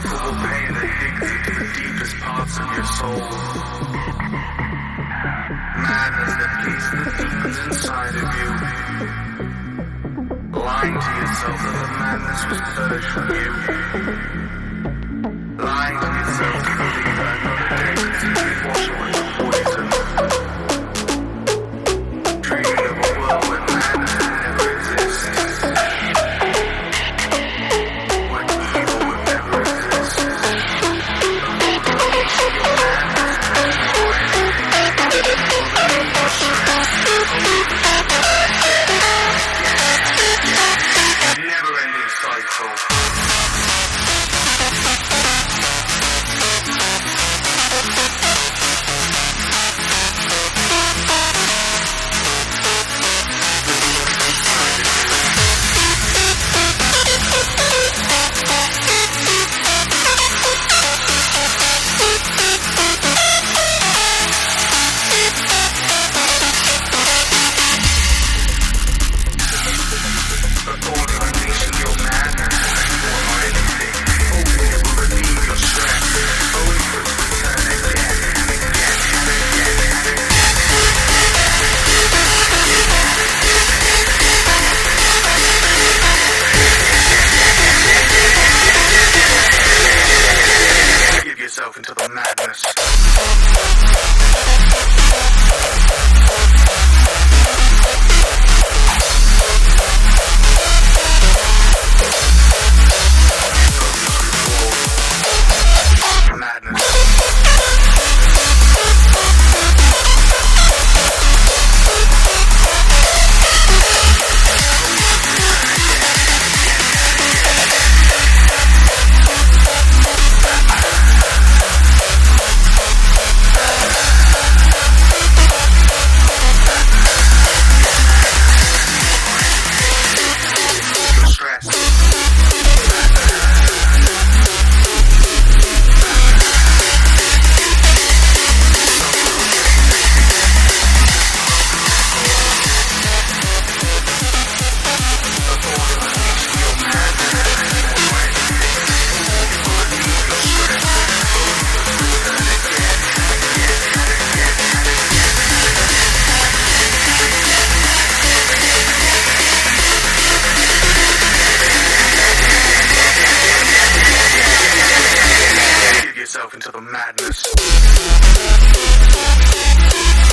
insufferable pain addicted to the deepest parts of your soul. Madness that feeds the demons inside of you. Lying to yourself that the madness was purged from you. Lying to yourself to believe that another day could simply wash away the poison. Dreaming of a world where madness would never exist. When evil would never exist. Never-ending cycle. Into the madness. Into the madness.